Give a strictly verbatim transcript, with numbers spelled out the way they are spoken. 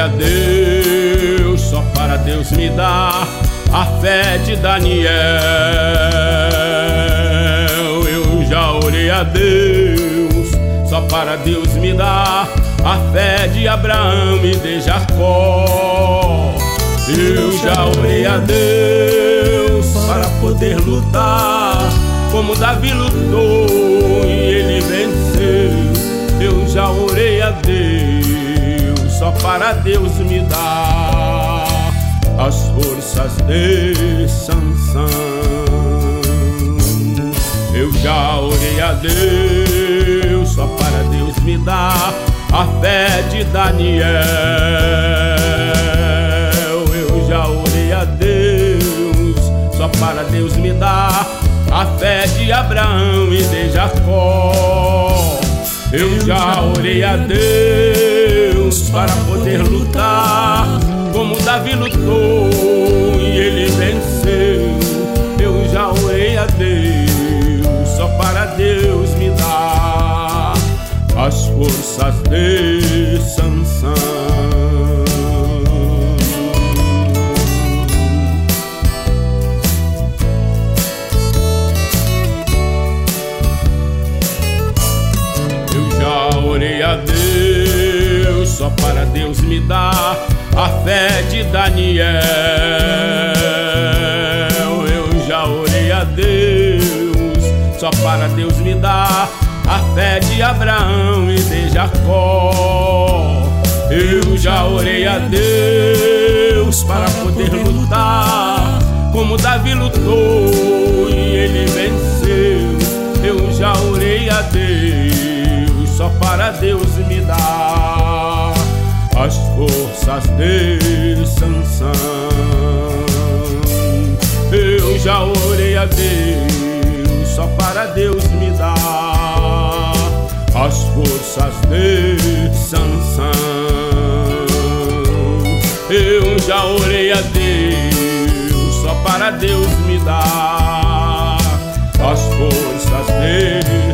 a Deus, só para Deus me dar a fé de Daniel. Eu já orei a Deus, só para Deus me dar a fé de Abraão e de Jacó. Eu já orei a Deus para poder lutar como Davi lutou e ele venceu. Eu já orei a Deus, só para Deus me dar as forças de Sansão. Eu já orei a Deus, só para Deus me dar a fé de Daniel. Eu já orei a Deus, só para Deus me dar a fé de Abraão e de Jacó. Eu já orei a Deus para poder lutar como Davi lutou e ele venceu. Eu já orei a Deus, só para Deus me dar as forças de Sansão. Orei a Deus, só para Deus me dar a fé de Daniel. Eu já orei a Deus, só para Deus me dar a fé de Abraão e de Jacó. Eu já orei a Deus para poder lutar como Davi lutou e ele venceu. Eu já orei a Deus, só para Deus me dar as forças de Sansão. Eu já orei a Deus, só para Deus me dar as forças de Sansão. Eu já orei a Deus, só para Deus me dar as forças de